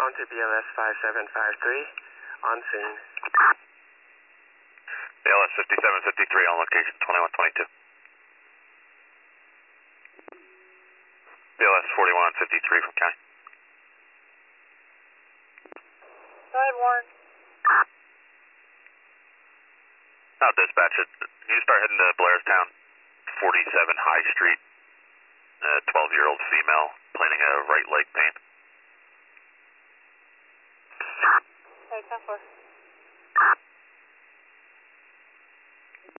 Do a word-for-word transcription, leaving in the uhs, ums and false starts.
County B L S five seven five three, on scene. B L S fifty-seven fifty-three on location, twenty-one twenty-two. B L S forty-one fifty-three from county. Side Warren. Now dispatch it. You start heading to Blairstown, forty-seven High Street. A twelve-year-old female planning a right leg pain. Okay, ten four.